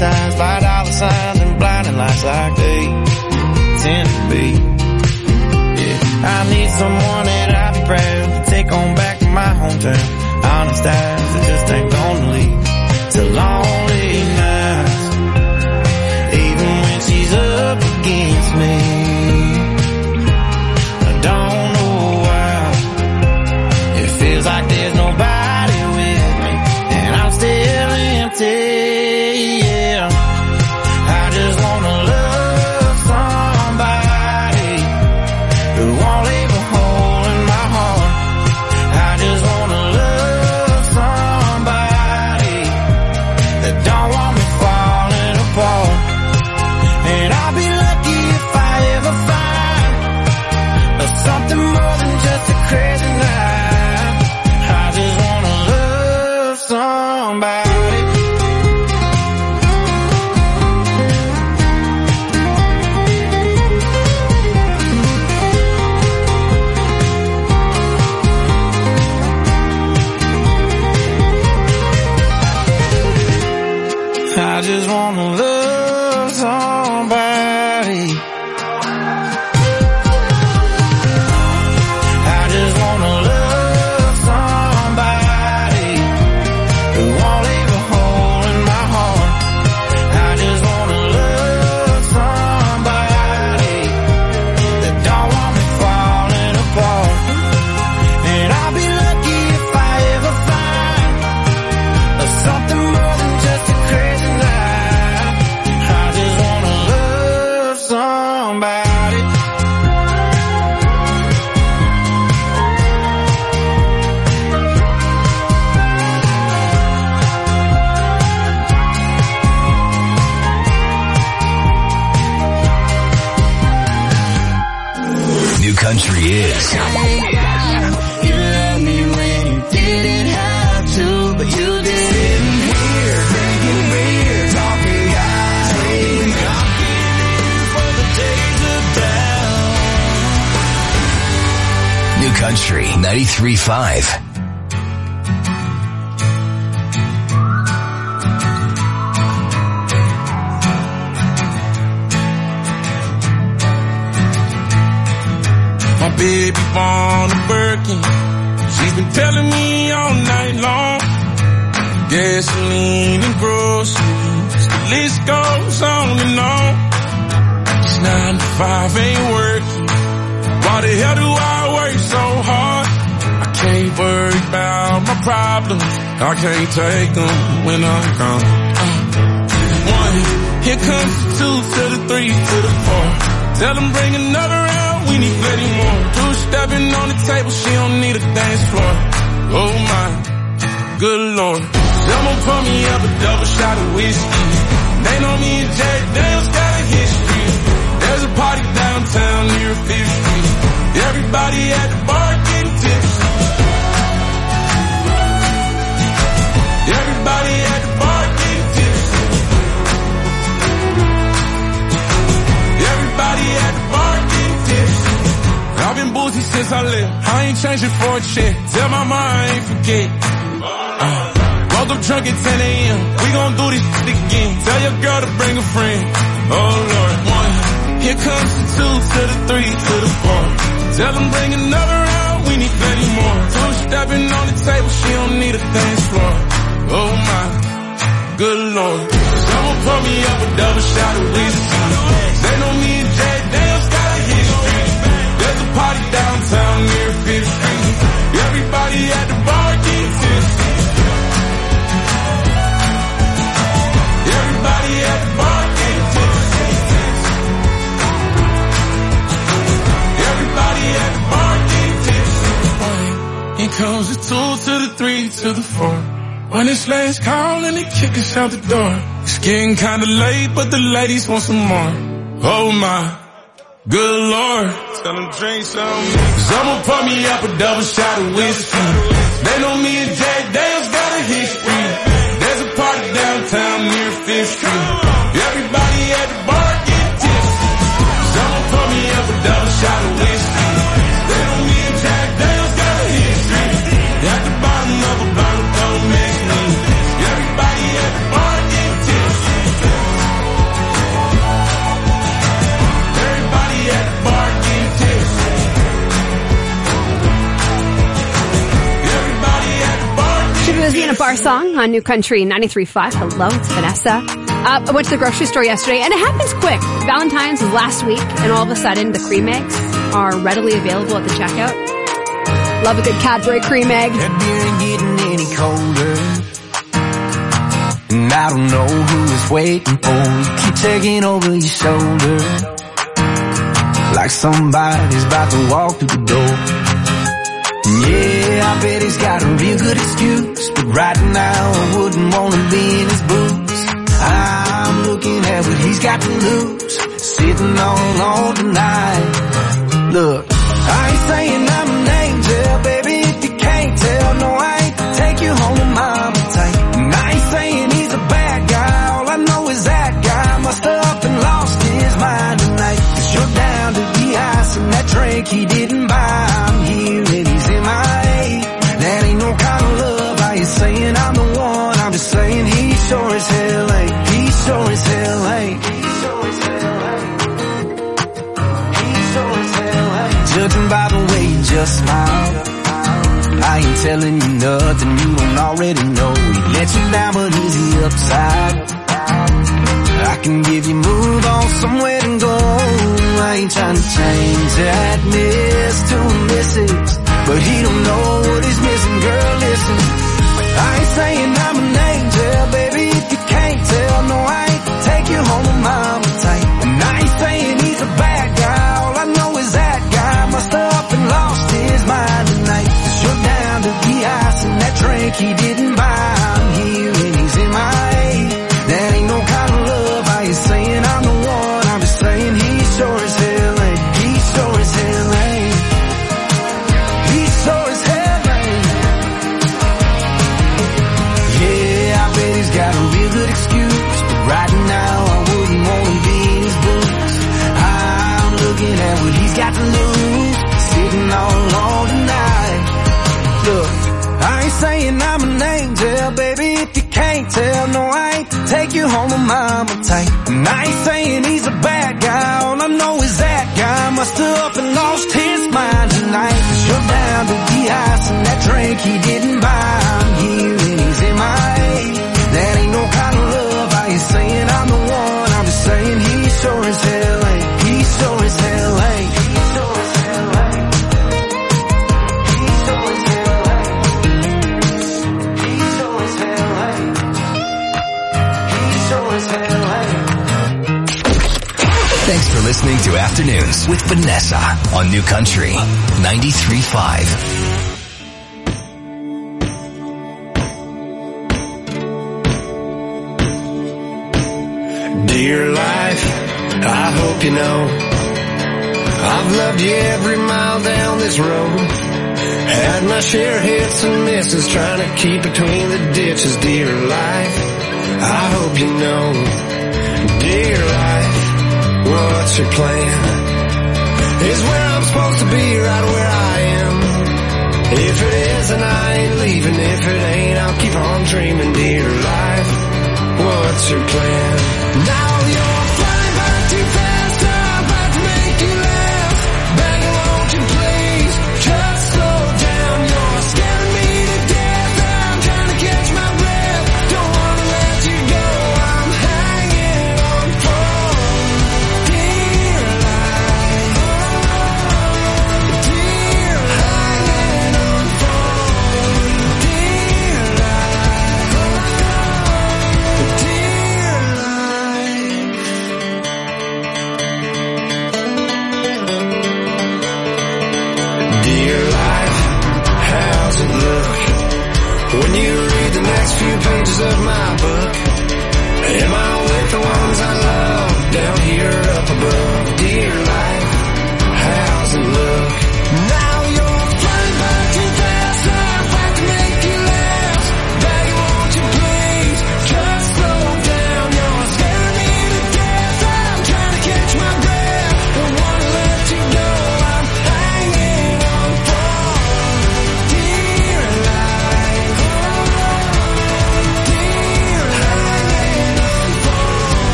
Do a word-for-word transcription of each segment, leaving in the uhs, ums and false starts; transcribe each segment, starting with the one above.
times by dollar signs and blinding lights like they tend to be. Yeah, I need someone that I'd be proud to take on back to my hometown. Honest eyes that just ain't gonna lead to lonely nights, even when she's up against me. I don't know why it feels like there's nobody with me, and I'm still empty. Yeah, I just wanna love somebody who won't leave a hole in my heart. I just wanna love somebody that don't want me falling apart. And I'll be lucky if I ever find something more than just a crazy night. I just wanna love somebody. I just wanna love somebody. I just wanna love somebody who won't leave a hole in my heart. I just wanna love somebody that don't want me falling apart. And I'll be lucky if I ever find something more than just a crazy night. I just wanna love somebody. New country is. You love me when you didn't have to, but you didn't hear. Drinking beer, talking guys, leaving. I'm getting in for the days of down. New country ninety-three point five. My baby born a Birkin. She's been telling me all night long. Gasoline and groceries, the list goes on and on. This nine to five ain't working. Why the hell do I work so hard? I can't worry about my problems. I can't take them when I'm gone. Uh, one, here comes the two to the three to the four. Tell them bring another round, we need plenty more. Two stepping on the table, she don't need a dance floor. Oh my, good lord. Someone pour me up a double shot of whiskey. They know me and Jack Daniels got a history. There's a party downtown near Fifth Street. Everybody at the bar getting tipsy. Everybody at the bar getting tipsy. Everybody at the bar getting tipsy. I've been boozy since I left. I ain't changing for a check. Tell my mom I ain't forget. Uh, woke up drunk at ten a.m. We gon' do this shit again. Tell your girl to bring a friend. Oh Lord, one. Here comes the two to the three to the four. Tell them bring another round, we need plenty more. Two stepping on the table, she don't need a dance floor. Oh my, good lord. Someone pour me up a double shot of whiskey. They know me and Jack Daniels got a history. There's a party downtown near Fifth Street. Everybody at the bar getting tipsy. Everybody at the bar getting tipsy. Everybody at the bar getting tipsy. Here comes the two to the three to the four. When it's last call and they kick us out the door. It's getting kinda late, but the ladies want some more. Oh my, good lord. Tell them drink some. Someone pour me up a double shot of whiskey. They know me and Jack Daniels got a history. There's a party downtown near Fifth Street. Everybody at the bar getting tipsy. Someone pour me up a double shot of whiskey. They know me and Jack Daniels got a history. At the bottom of a bottle, don't make me. Everybody at the bar getting tipsy. Our song on New Country ninety-three point five. Hello, it's Vanessa. Uh, I went to the grocery store yesterday, and it happens quick. Valentine's was last week, and all of a sudden, the cream eggs are readily available at the checkout. Love a good Cadbury cream egg. That beer ain't getting any colder, and I don't know who is waiting for you. Keep taking over your shoulder, like somebody's about to walk through the door. Yeah, I bet he's got a real good excuse, but right now I wouldn't want to be in his boots. I'm looking at what he's got to lose, sitting all alone tonight. Look, I ain't saying I'm an angel, baby, if you can't tell. No, I ain't take you home to mama tight. And I ain't saying he's a bad guy, all I know is that guy must have up and lost his mind tonight. Cause you're down to the ice and that drink he didn't buy. I'm here and he's in my A. That ain't no kind of love. I ain't saying I'm the one, I'm just saying he sure as hell ain't. He sure as hell ain't. He sure as hell ain't. He sure as hell ain't. Judging by the way you just smile, I ain't telling you nothing you don't already know. He let you down, but is he upside? I can give you move on somewhere to go. I ain't trying to change that miss to a missus, but he don't know what he's missing. Girl, listen, I ain't saying I'm an angel, baby, if you can't tell. No, I ain't take you home to mama tight. And I ain't saying he's a bad guy, all I know is that guy must have up and lost his mind tonight. Cause you're down to the ice and that drink he didn't buy. I'm here and he's in my A. That ain't no kind of love. I ain't saying I'm the one, I'm just saying he sure as hell ain't. He sure as hell ain't. He sure as hell ain't. Yeah, I bet he's got a real good excuse, but right now I wouldn't want to be in his boots. I'm looking at what he's got to lose, sitting all alone tonight. Look, I ain't saying I'm an angel, baby, if you can't tell. No, I ain't take you home to mama tight. And I ain't saying he's a bad guy, all I know is that guy must have up and lost his mind tonight. Cause you're down to the ice and that drink he didn't buy. I'm here and he's in my A. That ain't no kind of love. I ain't saying I'm the one, I'm just saying he sure as hell ain't. He sure as hell ain't. He sure as hell ain't. He sure as hell ain't. He sure as hell ain't. He sure as hell ain't. Thanks for listening to Afternoons with Vanessa on New Country ninety-three point five. Dear life, I hope you know I've loved you every mile down this road. Had my share of hits and misses, trying to keep between the ditches. Dear life, I hope you know. Dear life, what's your plan? Is where I'm supposed to be, right where I am. If it is, then I ain't leaving. If it ain't, I'll keep on dreaming. Dear life, what's your plan? Now you're flying by too fast, I'm about to make you laugh. Begging, won't you please just slow down? You're scaring me to death, I'm trying to catch my breath. Don't wanna let you go, I'm hanging on for dear life. Dear hanging on for dear life. Dear life.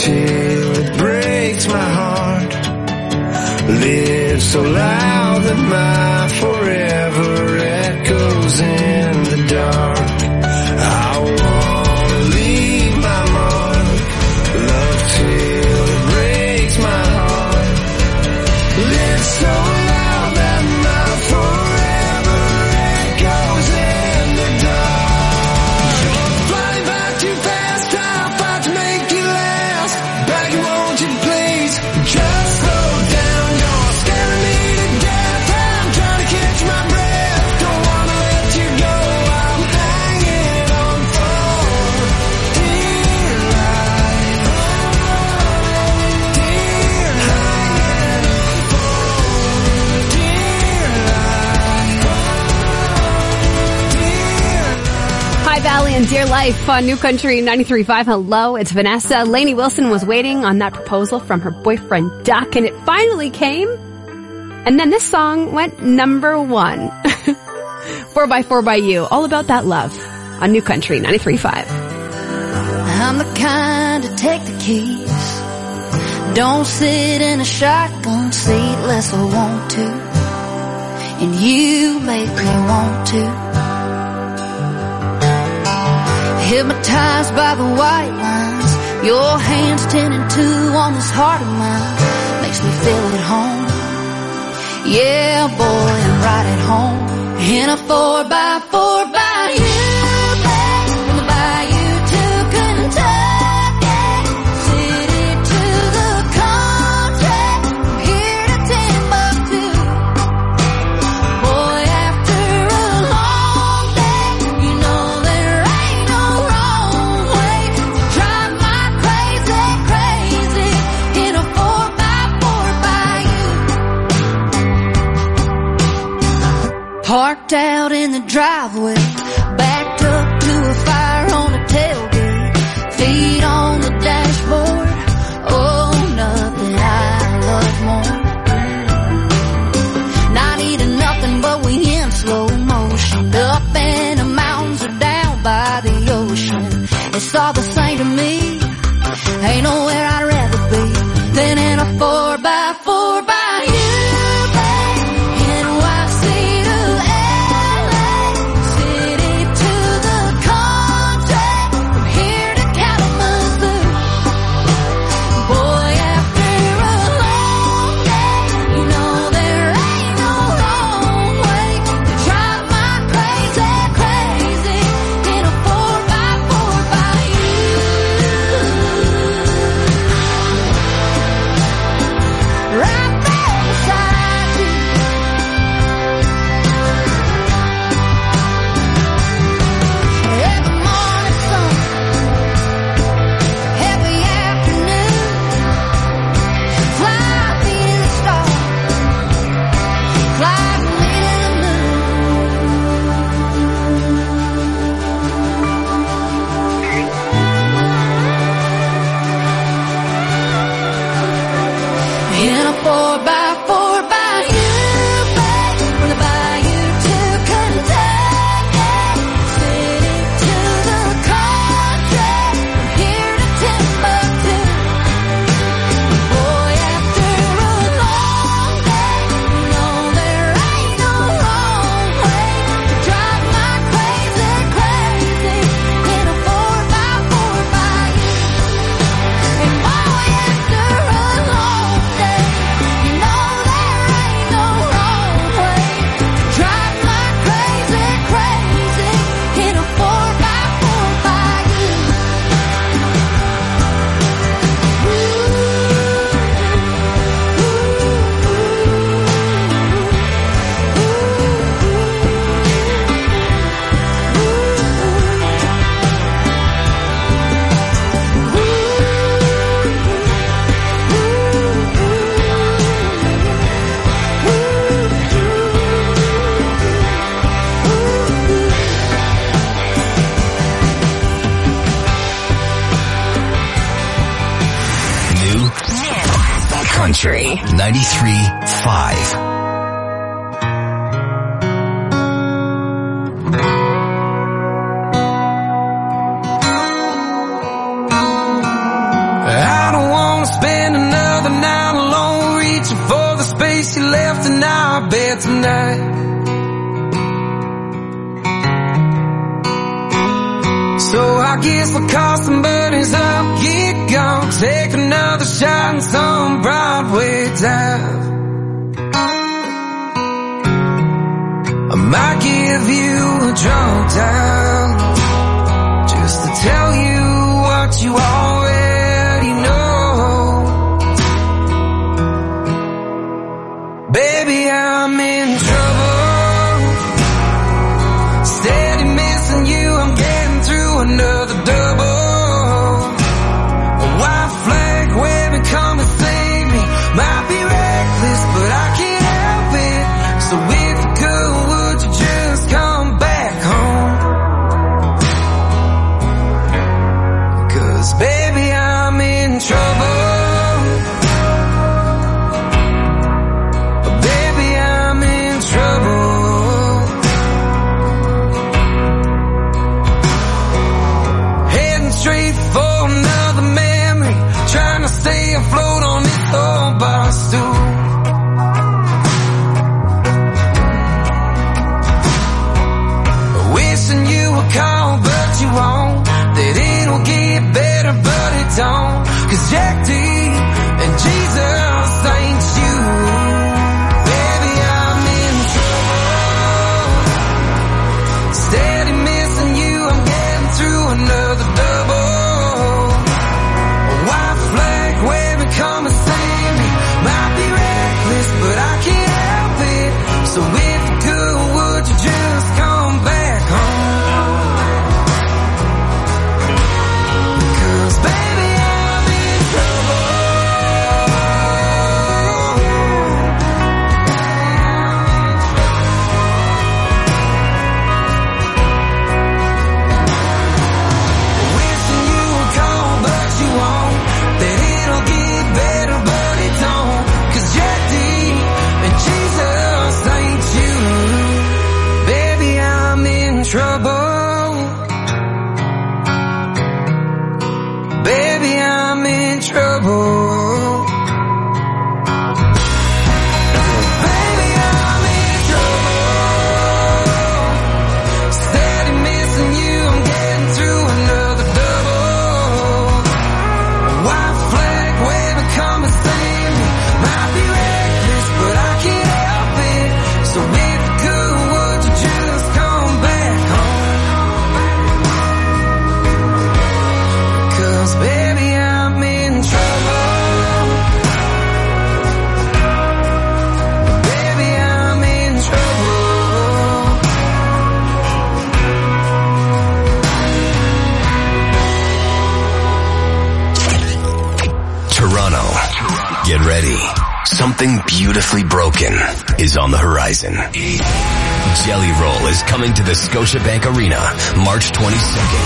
till it breaks my heart. Live so loud that my forever echoes in the dark. I wanna leave my mark. Love till it breaks my heart. Live so loud that my forever echoes in the dark. You're flying by too fast, I'll fight to make you last. Back, won't you please just slow down? You're scaring me to death, I'm trying to catch my breath. Don't wanna let you go, I'm hanging on for dear life. Dear life. High Valley and Dear Life on New Country ninety-three point five. Hello, it's Vanessa. Lainey Wilson was waiting on that proposal from her boyfriend Duck, and it finally came. And then this song went number one. four by four by You, all about that love on New Country ninety-three point five. I'm the kind to take the keys. Don't sit in a shotgun seat unless I want to. And you make me want to. Hypnotized by the white lines, your hands ten and two on this heart of mine. Makes me feel at home. Yeah, boy, I'm right at home. In a four by four by you, babe. From the bayou to Kentucky, city to the country, from here to Timbuktu. Boy, after a long day, you know there ain't no wrong way to drive my crazy, crazy in a four by four by you. Parked out in the driveway, backed up to a fire on the tailgate, feet on the dashboard. Oh, nothing I love more. Not eating nothing, but we in slow motion. Up in the mountains or down by the ocean. It's all the same to me. Ain't nowhere I'd rather be than in a four by four by you, babe. N Y C to L A, city to the country, from here to Kalamazoo. Boy, after a long day, you know there ain't no wrong way to drive my crazy, crazy in a four by four by you. Right there beside you. Every morning sun, every afternoon, fly me to the stars, fly me to the moon. In a four by four by you, babe. From the bayou to Kentucky, city to the country, from here to Timbuktu. Boy, after a long day, you know there ain't no wrong way to drive my crazy, crazy in a four by four by you. And boy, after a long day, you know there ain't no wrong way to drive my crazy, crazy in a four by four by you. New Country ninety-three point five. I don't guess you left in our bed tonight. So I guess we'll call some buddies up, get gone, take another shot in some Broadway dive. I might give you a drunk dial just to tell you what you already know. Baby, I'm in trouble, steady missing you, I'm getting through another double. A white flag waving, come and save me. Might be reckless, but I can't help it. So if you could, would you just come back home? 'Cause baby, I'm in trouble. Baby, I'm in trouble. Heading straight for another memory, trying to stay afloat on this old bar stool. Wishing you would call, but you won't. That it'll get better, but it don't. 'Cause Jack D and Jesus ain't you. Baby, I'm in trouble, steady missing you, I'm getting through another double. A white flag waving, come and save me. Might be reckless, but I can't help it. So if you could, would you just come back home? 'Cause baby, I'm in trouble. Wishing you would call, but you won't. That it'll get better, but it don't. 'Cause Jack D and Jesus ain't you. Baby, I'm in trouble. Baby, I'm in trouble. Baby, I'm in trouble. Steady missing you, I'm getting through another double. A white flag waving, come and save me. Might be reckless, but I can't help it. So if you could, would you just come back home? 'Cause baby, I'm in trouble. Baby, I'm in trouble. Toronto. Get ready. Something beautifully broken is on the horizon. Jelly Roll is coming to the Scotiabank Arena March twenty-second.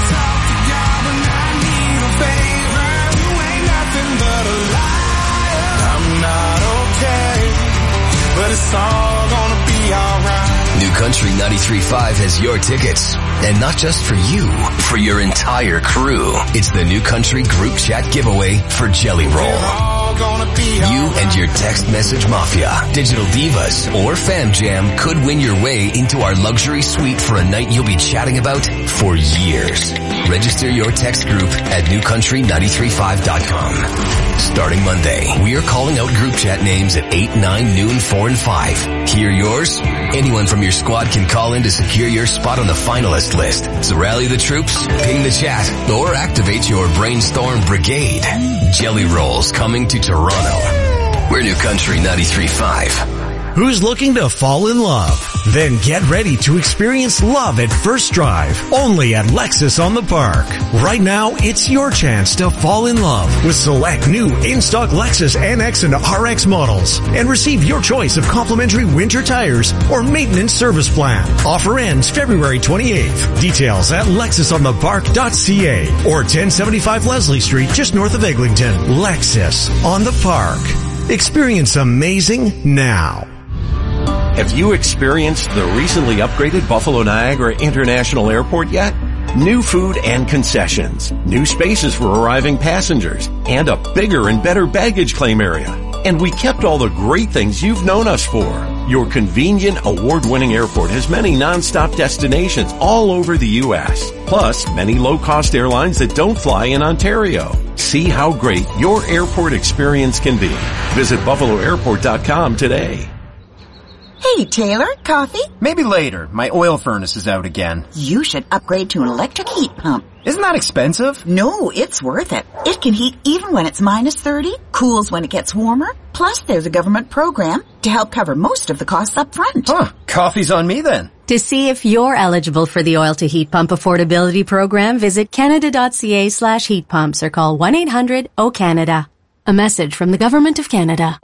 I'm not okay, but it's all gonna be alright. New Country ninety-three point five has your tickets. And not just for you, for your entire crew. It's the New Country Group Chat giveaway for Jelly Roll. All gonna be You and your text message mafia, digital divas, or fam jam could win your way into our luxury suite for a night you'll be chatting about for years. Register your text group at new country nine three five dot com. Starting Monday, we are calling out group chat names at eight, nine, noon, four, and five. Hear yours? Anyone from your squad can call in to secure your spot on the finalist list. So rally the troops, ping the chat, or activate your brainstorm brigade. Jelly Rolls coming to Toronto. We're New Country ninety-three point five. Who's looking to fall in love? Then get ready to experience love at first drive, only at Lexus on the Park. Right now, it's your chance to fall in love with select new in-stock Lexus N X and R X models and receive your choice of complimentary winter tires or maintenance service plan. Offer ends February twenty-eighth. Details at lexus on the park dot c a or ten seventy-five Leslie Street just north of Eglinton. Lexus on the Park. Experience amazing now. Have you experienced the recently upgraded Buffalo Niagara International Airport yet? New food and concessions, new spaces for arriving passengers, and a bigger and better baggage claim area. And we kept all the great things you've known us for. Your convenient, award-winning airport has many non-stop destinations all over the U S. Plus, many low-cost airlines that don't fly in Ontario. See how great your airport experience can be. Visit buffalo airport dot com today. Hey, Taylor, coffee? Maybe later. My oil furnace is out again. You should upgrade to an electric heat pump. Isn't that expensive? No, it's worth it. It can heat even when it's minus thirty, cools when it gets warmer. Plus, there's a government program to help cover most of the costs up front. Huh, coffee's on me then. To see if you're eligible for the Oil to Heat Pump Affordability Program, visit canada.ca slash heat pumps or call one eight hundred O Canada. A message from the Government of Canada.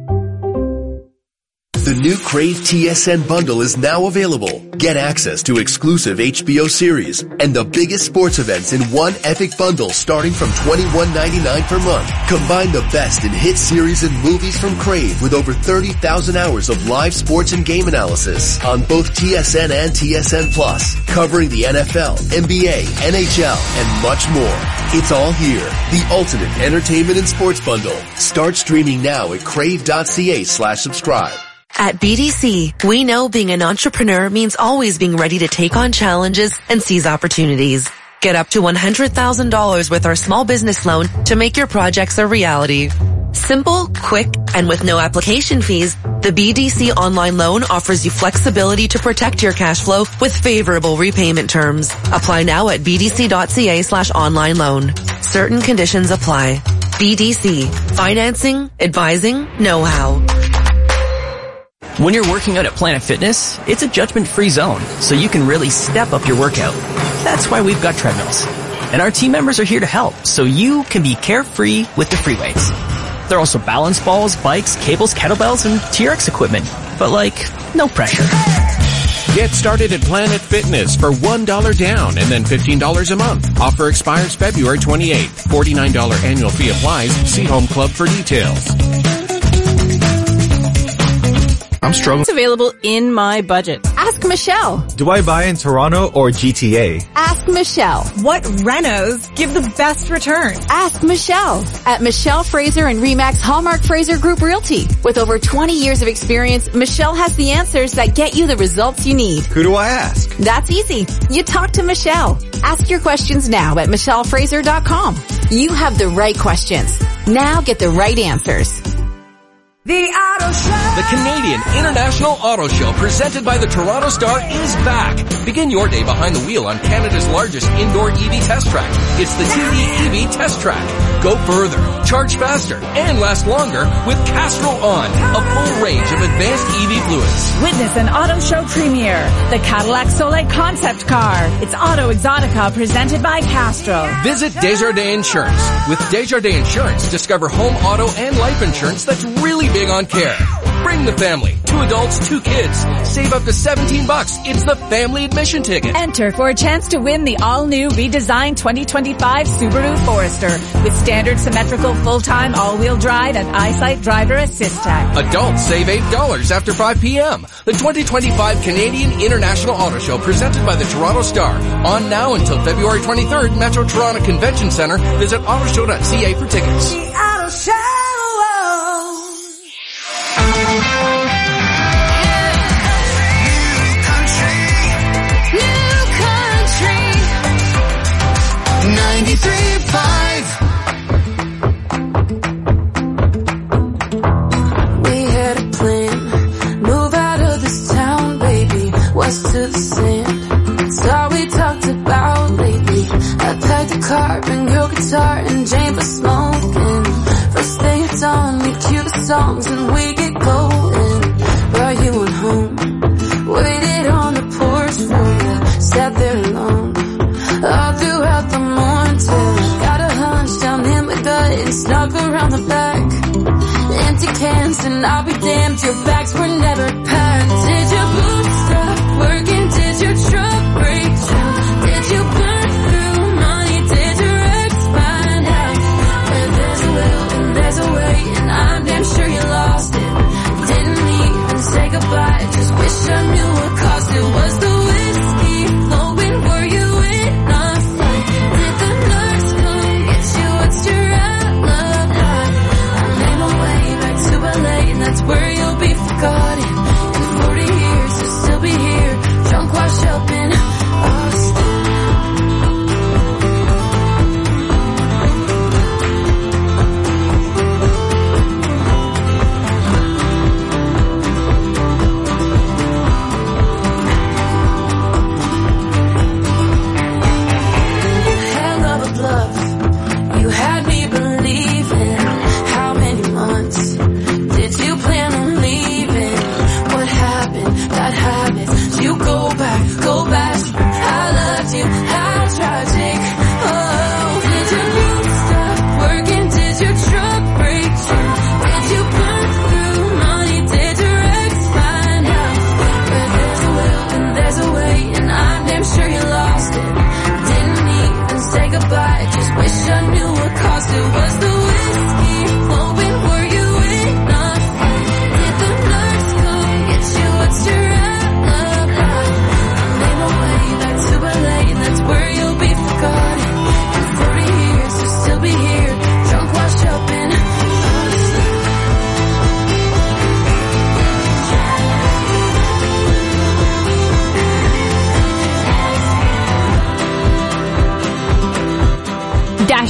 The new Crave T S N bundle is now available. Get access to exclusive H B O series and the biggest sports events in one epic bundle starting from twenty-one ninety-nine per month. Combine the best in hit series and movies from Crave with over thirty thousand hours of live sports and game analysis on both T S N and T S N Plus, covering the N F L, N B A, N H L, and much more. It's all here. The ultimate entertainment and sports bundle. Start streaming now at crave.ca slash subscribe. At B D C, we know being an entrepreneur means always being ready to take on challenges and seize opportunities. Get up to one hundred thousand dollars with our small business loan to make your projects a reality. Simple, quick, and with no application fees, the B D C online loan offers you flexibility to protect your cash flow with favorable repayment terms. Apply now at bdc.ca slash online loan. Certain conditions apply. B D C. Financing, advising, know-how. When you're working out at Planet Fitness, it's a judgment-free zone, so you can really step up your workout. That's why we've got treadmills. And our team members are here to help, so you can be carefree with the free weights. There are also balance balls, bikes, cables, kettlebells, and T R X equipment. But like, no pressure. Get started at Planet Fitness for one dollar down and then fifteen dollars a month. Offer expires February twenty-eighth. forty-nine dollars annual fee applies. See Home Club for details. I'm struggling. It's available in my budget. Ask Michelle. Do I buy in Toronto or G T A? Ask Michelle. What renos give the best return? Ask Michelle. At Michelle Fraser and Remax Hallmark Fraser Group Realty. With over twenty years of experience, Michelle has the answers that get you the results you need. Who do I ask? That's easy. You talk to Michelle. Ask your questions now at michelle fraser dot com. You have the right questions. Now get the right answers. The Auto Show. The Canadian International Auto Show presented by the Toronto Star is back. Begin your day behind the wheel on Canada's largest indoor E V test track. It's the T D E V Test Track. Go further, charge faster, and last longer with Castrol On, a full range of advanced E V fluids. Witness an auto show premiere, the Cadillac Soleil concept car. It's Auto Exotica presented by Castrol. Visit Desjardins Insurance. With Desjardins Insurance, discover home, auto, and life insurance that's really big on care. Bring the family. Two adults, two kids. Save up to seventeen bucks. It's the family admission ticket. Enter for a chance to win the all-new redesigned twenty twenty-five Subaru Forester with standard symmetrical full-time all-wheel drive and EyeSight driver assist tech. Adults save eight dollars after five p.m. The twenty twenty-five Canadian International Auto Show presented by the Toronto Star. On now until February twenty-third, Metro Toronto Convention Centre. Visit autoshow dot c a for tickets. The Auto Show. ninety-three point five. We had a plan, move out of this town, baby, west to the sand. It's all we talked about lately. I packed a car, bring your guitar, and Jane for smoking. First thing it's on, we cue the songs and we get going. Brought you on home, waited on the porch for you, sat there alone. All throughout the morning till I got a hunch down in my gut and snuck around the back. Empty cans and I'll be damned, your bags were never packed. Did your boots stop working? Did your truck break down? Did you burn through money? Did your ex find out? And there's a will and there's a way, and I'm damn sure you lost it. Didn't even say goodbye, just wish I knew what caused it. Was the whiskey flowing? Were you in a fight? Did the nurse come get you? What's your alibi? I made my way back to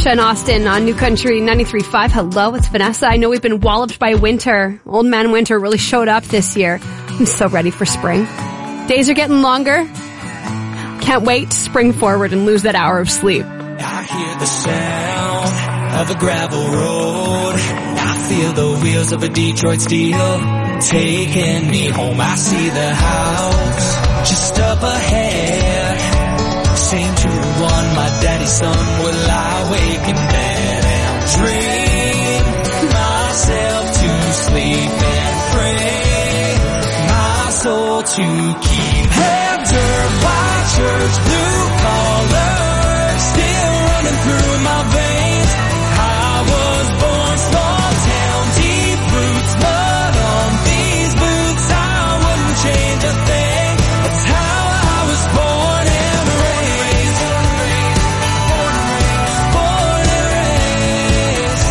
Natasha and Austin on New Country ninety-three point five. Hello, it's Vanessa. I know we've been walloped by winter. Old man winter really showed up this year. I'm so ready for spring. Days are getting longer. Can't wait to spring forward and lose that hour of sleep. I hear the sound of a gravel road. I feel the wheels of a Detroit steel taking me home. I see the house just up ahead. Same to one, my daddy's son will lie awake in bed and dream myself to sleep and pray my soul to keep. Heather by church, blue collar, still running through my veins. I was born small town, deep roots, mud on these boots. I wouldn't change a thing. That's how I was born and raised. Born and raised. Born and raised.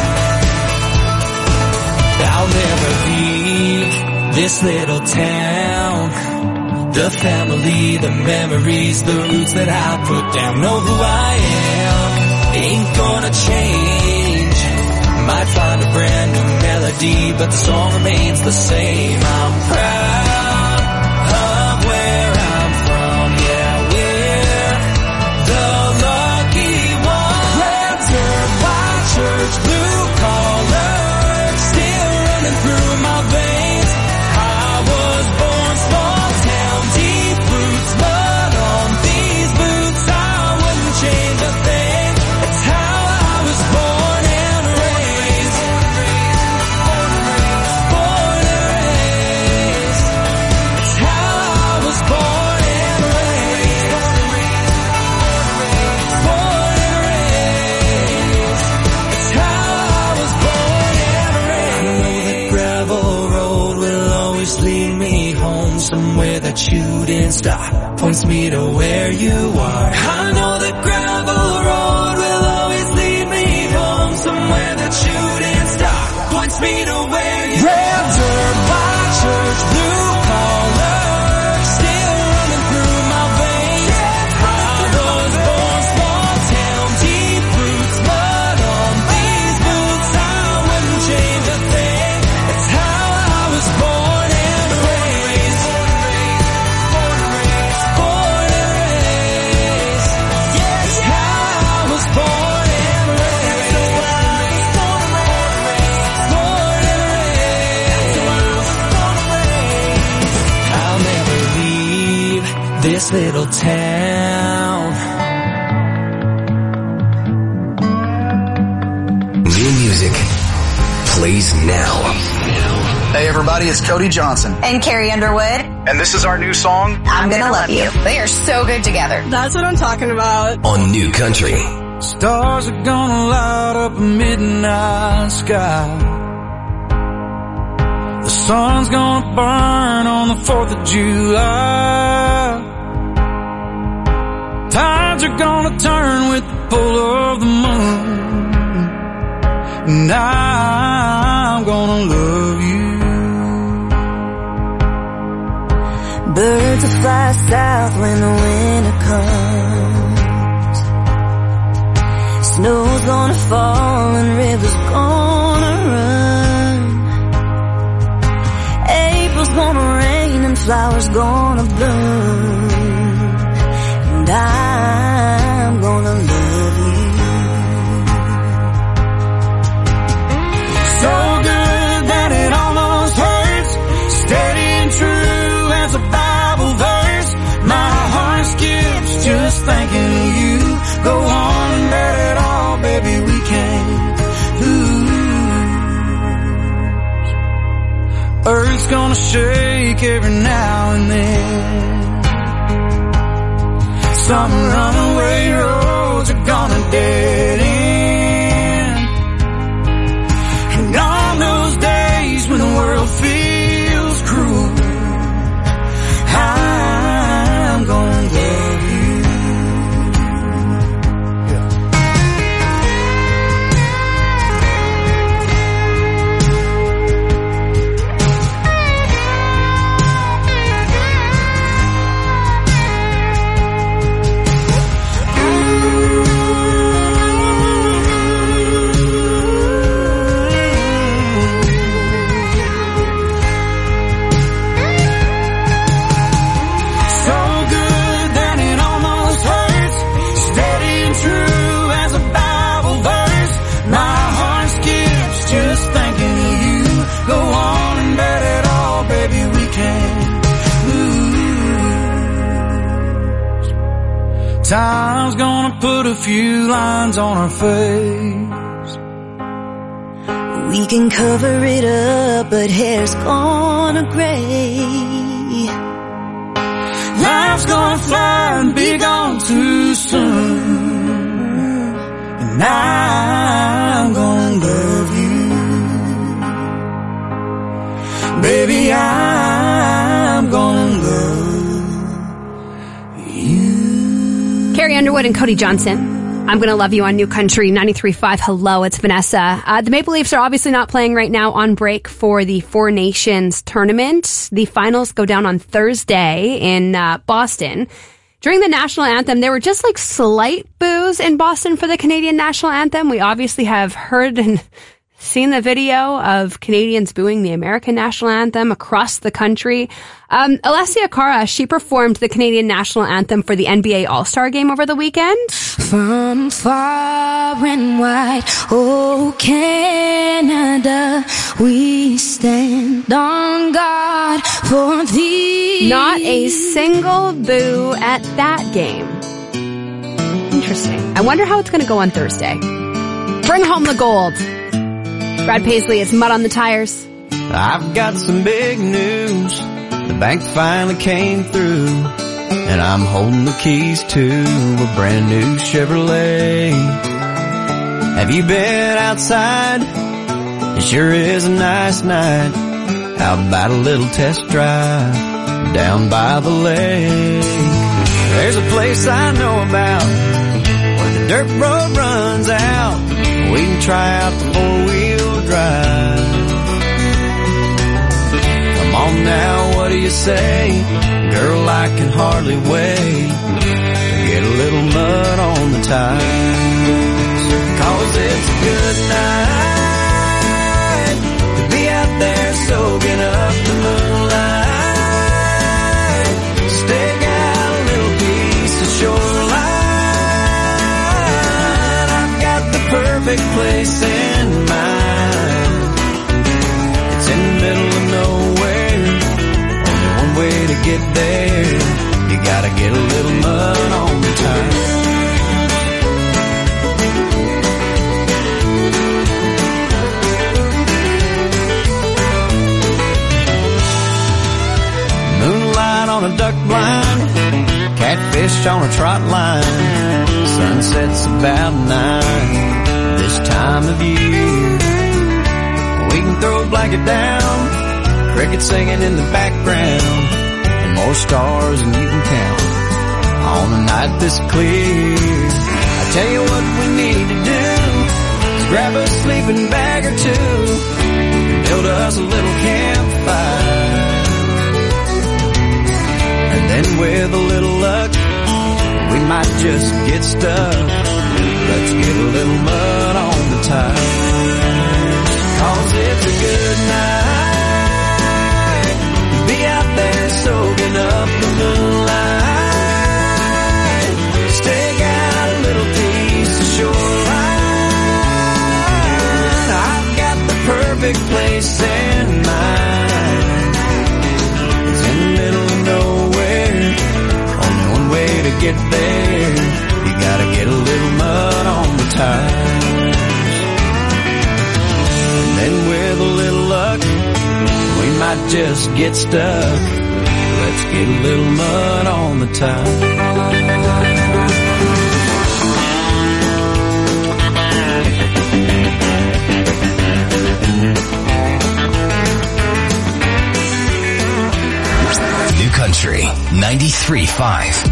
I'll never leave this little town. The family, the memories, the roots that I put down. Know who I am, ain't gonna change. Might find a brand new melody, but the song remains the same. I'm proud of where I'm from, yeah, we're the lucky ones. Raptor by church, blue collar, still running through my veins. I was born small town, deep roots, mud on these boots. I wouldn't change a thing. It's how I was born and raised. Born and raised. Born and raised. It's how I was born and raised. Born and raised. It's how I was born and raised. I know that gravel road will always lead me home, somewhere that you didn't stop, points me to where you are. I know that gravel road will always lead me home, somewhere that you didn't stop, points me to where you are. Raptor by church, blue collar, still running through my veins. I was born small town, deep roots, mud on these boots. I wouldn't change a thing. It's how I was born and raised. Born and raised. Born and raised. Yes, how I was born and raised. Born and raised. Born and raised. I'll never leave this little town. New music plays now. Hey everybody, it's Cody Johnson. And Carrie Underwood. And this is our new song, I'm Gonna Love You. They are so good together. That's what I'm talking about. On New Country. Stars are gonna light up a midnight sky. The sun's gonna burn on the fourth of July. Tides are gonna turn with the pull of the moon. And I'm gonna love you. Birds will fly south when the winter comes. Snow's gonna fall and rivers gonna run. April's gonna rain and flowers gonna bloom. And I'm gonna love you. So good that it almost hurts. Steady and true as a Bible verse. My heart skips just thinking of you. Go on and let it all, baby, we can't lose. Earth's gonna shake every now and then. Some runaway roads are gonna dead end. And on those days when the world feels cruel, I'm gonna love you. just thinking of you. Go on and bet it all, baby, we can't lose. Time's gonna put a few lines on our face. We can cover it up, but hair's gonna gray. Life's gonna fly and be gone too soon. And I'm gonna love you. Baby, I'm gonna love you. Carrie Underwood and Cody Johnson. I'm Gonna Love You on New Country ninety-three point five. Hello, it's Vanessa. Uh, the Maple Leafs are obviously not playing right now, on break for the Four Nations tournament. The finals go down on Thursday in uh, Boston. During the national anthem, there were just like slight boos in Boston for the Canadian national anthem. We obviously have heard and seen the video of Canadians booing the American national anthem across the country. Um, Alessia Cara, she performed the Canadian national anthem for the N B A All-Star game over the weekend. From far and wide, oh Canada, we stand on guard for thee. Not a single boo at that game. Interesting. I wonder how it's going to go on Thursday. Bring home the gold. Brad Paisley, it's Mud on the Tires. I've got some big news. The bank finally came through, and I'm holding the keys to a brand new Chevrolet. Have you been outside? It sure is a nice night. How about a little test drive down by the lake? There's a place I know about where the dirt road runs out. We can try out the four-wheel drive. Come on now, what do you say? Girl, I can hardly wait to get a little mud on the tires. Cause it's a good night to be out there soaking up the moonlight. Stick out a little piece of shoreline. I've got the perfect place in mind. It's in the middle of nowhere. Only one way to get there. You gotta get a little mud on the tires. Moonlight on a duck blind, catfish on a trot line. Sunset's about nine this time of year. We can throw a blanket down, crickets singing in the background, and more stars than you can count on a night this clear. I tell you what we need to do is grab a sleeping bag or two and build us a little campfire. And then with a little luck, we might just get stuck. Let's get a little mud on the tires. Cause it's a good night to be out there soaking up the moonlight. Stick out a little piece of shoreline. I've got the perfect place in mind. It's in the middle of nowhere. Only one way to get there. You gotta get a little mud on the tires. And then with a little luck, we might just get stuck. Let's get a little mud on the tires. New Country ninety-three point five.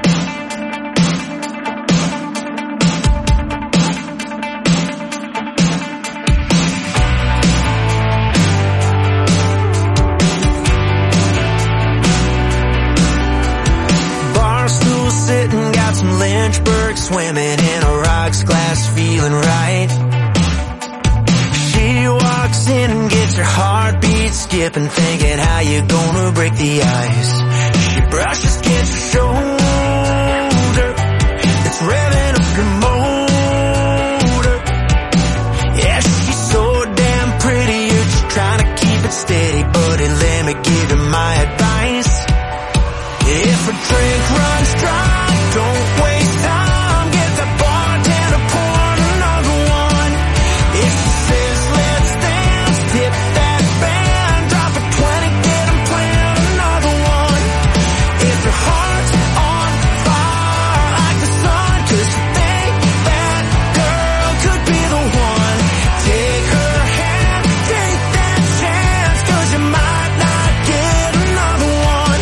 Swimming in a rocks glass, feeling right. She walks in and gets her heartbeat skipping, thinking how you gonna break the ice. She brushes against her shoulder, it's revving up her motor. Yeah, she's so damn let me give you my advice. If a drink runs dry, don't waste time. Get the bartender, pour another one. If she says let's dance, tip that band. Drop a twenty, get 'em playing another one. If your heart's on fire like the sun, 'cause you think that girl could be the one, take her hand, take that chance, 'cause you might not get another one.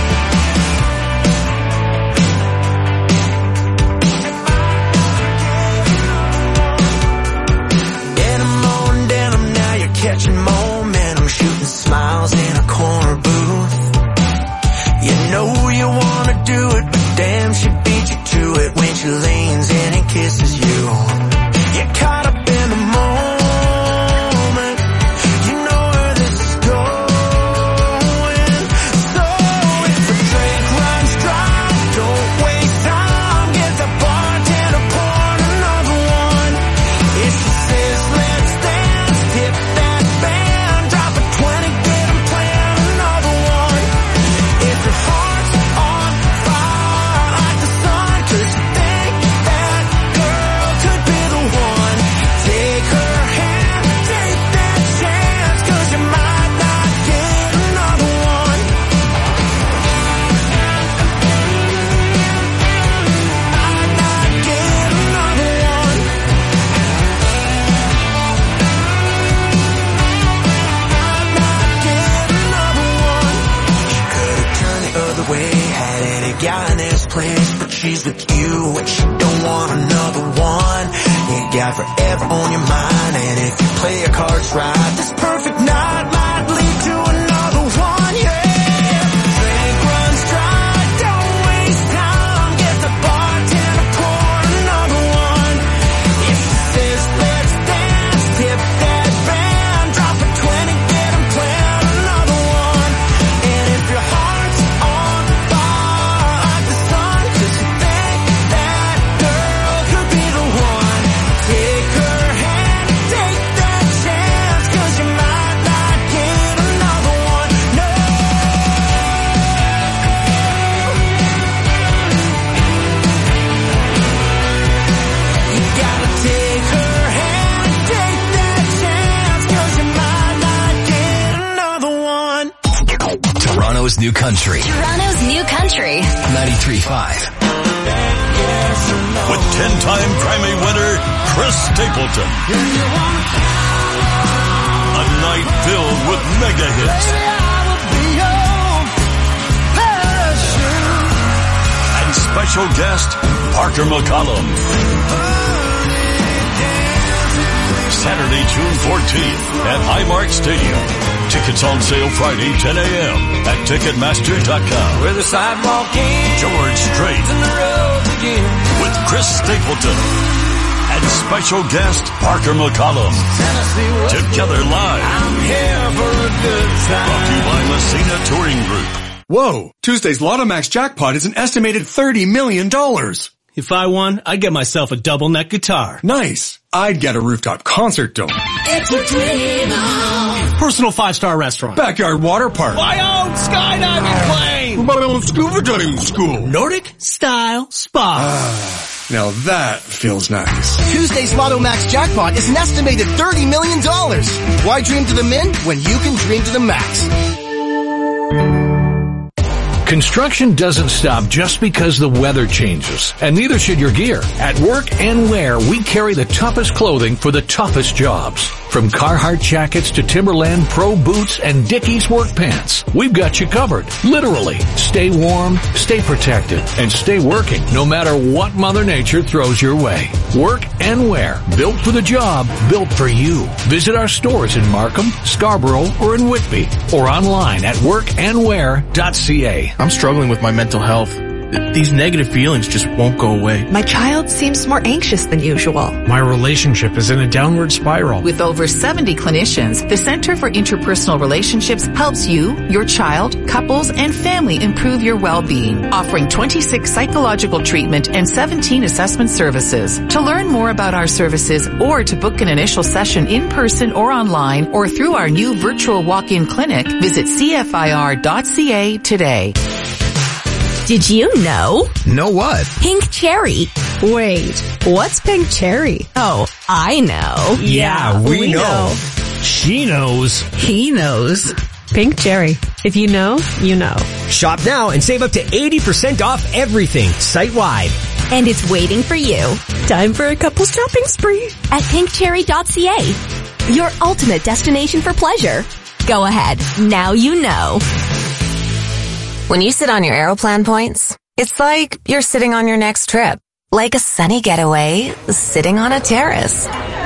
Denim on denim, now you're catching momentum, shooting smiles in a corner booth. You know you wanna do it, but damn, she beat you to it when she leans in and kisses you. You're caught up in the moment, you know where this is going. So if the drink runs dry, don't waste time. Get the bartender, pour another one. If she says let's dance, tip that band. Drop a twenty, get 'em playing another one. If your heart's on fire like the sun, 'cause you think that girl could be the one, take her hand, take that chance, 'cause you might not get another one. Might not get another one. Might not get another one. She could've turned the other way, had any guy in this place, but she's with you and she don't want another one. You got forever on your mind, and if you play your cards right, this perfect night might lead to another one, yeah. Drink runs dry, don't waste time. Get the bartender, pour another one. If she says let's dance, tip that band. Drop a twenty, get 'em playing another one. And if your heart's on fire like the sun, 'cause you think that girl could be the one, take her hand, take that chance, 'cause you might not get another one. No. You gotta take her hand, take that chance, 'cause you might not get another one. Toronto's new country. Toronto's new country. ninety-three point five. With ten-time Grammy winner Chris Stapleton. A night filled with mega hits. And special guest Parker McCollum. Saturday, June fourteenth at Highmark Stadium. Tickets on sale Friday, ten a.m. at Ticketmaster dot com. Where the sidewalk ends George Strait and the road begins. with Chris Stapleton and special guest Parker McCollum. Together live. I'm here for a good time. Brought to you by Messina Touring Group. Whoa! Tuesday's Lotto Max jackpot is an estimated thirty million dollars. If I won, I'd get myself a double neck guitar. Nice. I'd get a rooftop concert dome. It's a dream on. Personal five-star restaurant. Backyard water park. My own skydiving plane. Scuba diving school. Nordic style spa. Now that feels nice. Tuesday's Lotto Max jackpot is an estimated thirty million dollars. Why dream to the min when you can dream to the max? Construction doesn't stop just because the weather changes, and neither should your gear. At Work and Wear, we carry the toughest clothing for the toughest jobs. From Carhartt jackets to Timberland Pro boots and Dickies work pants, we've got you covered. Literally, stay warm, stay protected, and stay working no matter what Mother Nature throws your way. Work and Wear, built for the job, built for you. Visit our stores in Markham, Scarborough, or in Whitby, or online at work and wear dot c a. I'm struggling with my mental health. th- these negative feelings just won't go away. My child seems more anxious than usual. My relationship is in a downward spiral. With over seventy clinicians, the Center for Interpersonal Relationships helps you, your child, couples, and family improve your well-being, offering twenty-six psychological treatment and seventeen assessment services. To learn more about our services or to book an initial session in person or online or through our new virtual walk-in clinic, visit C F I R dot C A today. Did you know? Know what? Pink cherry. Wait, what's pink cherry? Oh, I know. Yeah, we, we know. know. She knows. He knows. Pink cherry. If you know, you know. Shop now and save up to eighty percent off everything site-wide. And it's waiting for you. Time for a couple's shopping spree at pink cherry dot C A. Your ultimate destination for pleasure. Go ahead. Now you know. When you sit on your Aeroplan points, it's like you're sitting on your next trip. Like a sunny getaway, sitting on a terrace.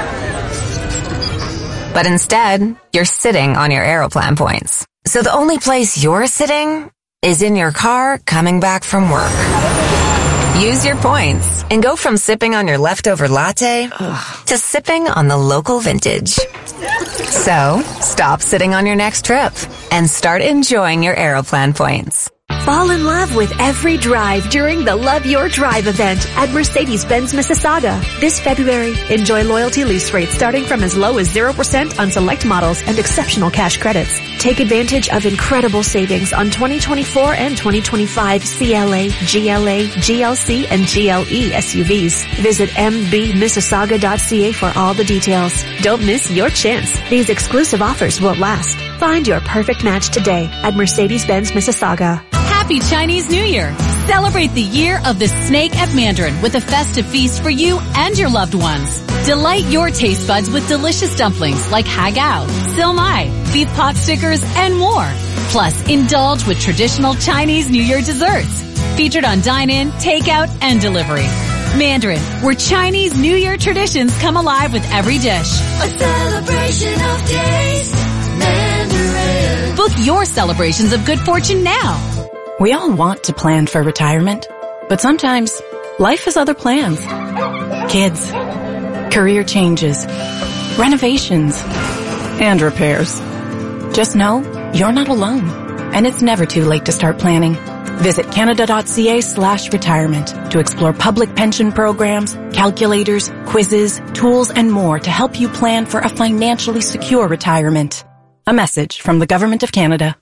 But instead, you're sitting on your Aeroplan points. So the only place you're sitting is in your car coming back from work. Use your points and go from sipping on your leftover latte to sipping on the local vintage. So, stop sitting on your next trip and start enjoying your Aeroplan points. Fall in love with every drive during the Love Your Drive event at Mercedes-Benz Mississauga. This February, enjoy loyalty lease rates starting from as low as zero percent on select models and exceptional cash credits. Take advantage of incredible savings on twenty twenty-four and twenty twenty-five C L A, G L A, G L C, and G L E S U Vs. Visit m b mississauga dot c a for all the details. Don't miss your chance. These exclusive offers will last. Find your perfect match today at Mercedes-Benz Mississauga. Happy Chinese New Year! Celebrate the year of the snake at Mandarin with a festive feast for you and your loved ones. Delight your taste buds with delicious dumplings like hagao, silmai, beef pot stickers, and more. Plus, indulge with traditional Chinese New Year desserts. Featured on dine-in, takeout, and delivery. Mandarin, where Chinese New Year traditions come alive with every dish. A celebration of taste, Mandarin. Book your celebrations of good fortune now. We all want to plan for retirement, but sometimes life has other plans. Kids, career changes, renovations, and repairs. Just know you're not alone, and it's never too late to start planning. Visit canada dot c a slash retirement to explore public pension programs, calculators, quizzes, tools, and more to help you plan for a financially secure retirement. A message from the Government of Canada.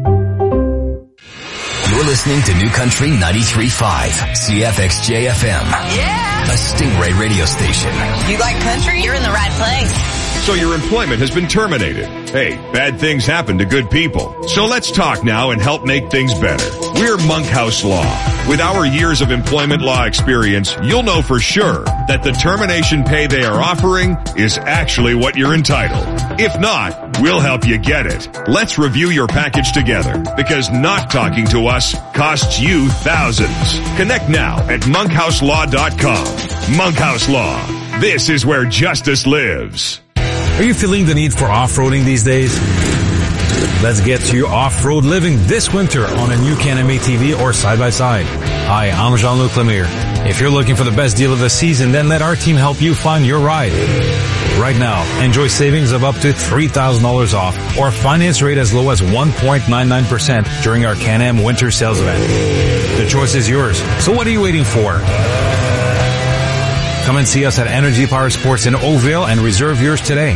You're listening to New Country ninety-three point five, C F X J F M. Yeah! A Stingray radio station. You like country? You're in the right place. So your employment has been terminated. Hey, bad things happen to good people. So let's talk now and help make things better. We're Monkhouse Law. With our years of employment law experience, you'll know for sure that the termination pay they are offering is actually what you're entitled. If not, we'll help you get it. Let's review your package together, because not talking to us costs you thousands. Connect now at monkhouse law dot com. Monkhouse Law. This is where justice lives. Are you feeling the need for off-roading these days? Let's get to your off-road living this winter on a new Can-Am A T V or side-by-side. Hi, I'm Jean-Luc Lemire. If you're looking for the best deal of the season, then let our team help you find your ride. Right now, enjoy savings of up to three thousand dollars off or a finance rate as low as one point nine nine percent during our Can-Am winter sales event. The choice is yours. So what are you waiting for? Come and see us at Energy Power Sports in Oakville and reserve yours today.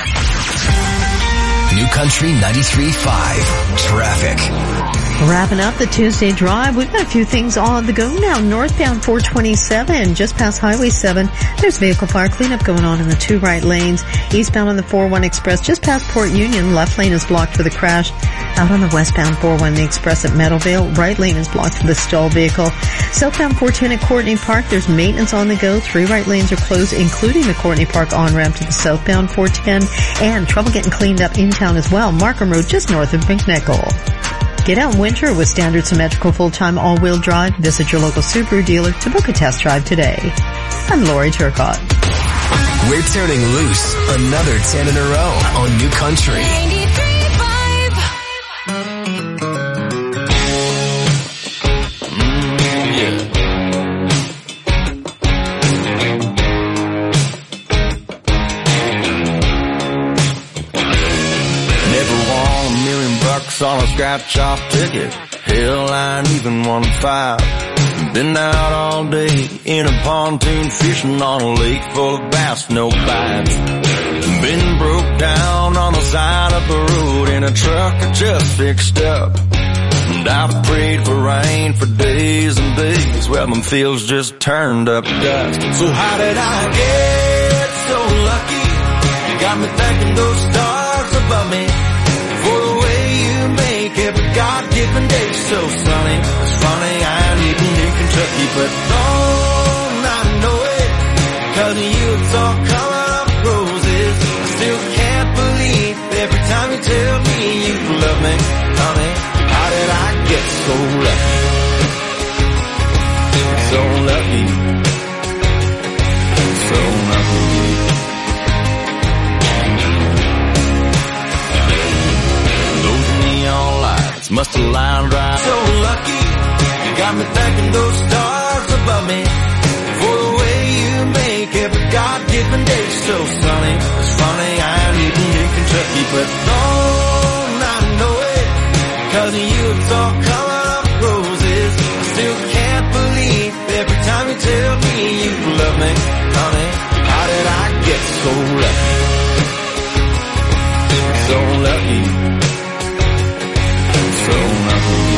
New Country ninety-three point five. Traffic. Wrapping up the Tuesday drive, we've got a few things on the go now. Northbound four twenty-seven, just past Highway seven, there's vehicle fire cleanup going on in the two right lanes. Eastbound on the four one Express, just past Port Union, left lane is blocked for the crash. Out on the westbound four one Express at Meadowvale, right lane is blocked for the stalled vehicle. Southbound four ten at Courtney Park, there's maintenance on the go. Three right lanes are closed, including the Courtney Park on-ramp to the southbound four ten, and trouble getting cleaned up in town as well. Markham Road, just north of McNichol. Get out in winter with standard symmetrical full-time all-wheel drive. Visit your local Subaru dealer to book a test drive today. I'm Lori Turcotte. We're turning loose another ten in a row on New Country. ninety-three point five. bucks on a scratch-off ticket. Hell, I ain't even won five. Been out all day in a pontoon fishing on a lake full of bass, no bites. Been broke down on the side of the road in a truck I just fixed up. And I've prayed for rain for days and days. Well, them fields just turned up dust. So how did I get so lucky? You got me thanking those stars above me for the way you make every God-given day so sunny. It's funny, I ain't even in Kentucky, but don't I know it? Cause of you it's all coming up roses. I still can't believe every time you tell me you love me, honey. How did I get so lucky? So lucky. So lucky. Those neon lights must have lined right. So lucky. You got me thanking those stars above me for the way you make every God-given day so sunny. It's funny, I ain't even in Kentucky, but don't I know it? Cause of you it's all coming up roses. I still can't believe every time you tell me you love me, honey. How did I get so lucky? So lucky. So lucky.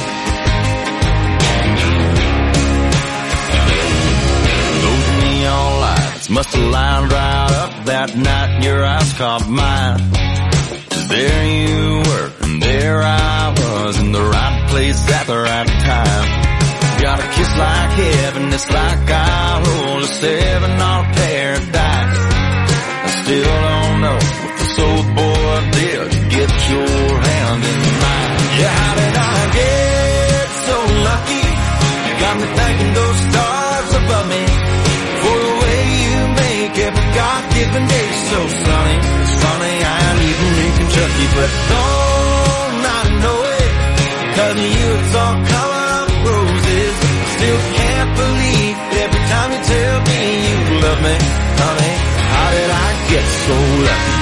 Those neon lights must have lined right up that night and your eyes caught mine. There you were, and there I was, in the right place at the right time. Got a kiss like heaven, it's like I hold a seven on paradise. I still don't know what the soul boy did to get your hand in mine. Yeah, how did I get so lucky? You got me thanking those stars above me for the way you make every God-given day so sunny. It's funny, I ain't even in Kentucky, but don't I know it? Cause of you it's all coming up roses. Still can't believe every time you tell me you love me, honey. How did I get so lucky?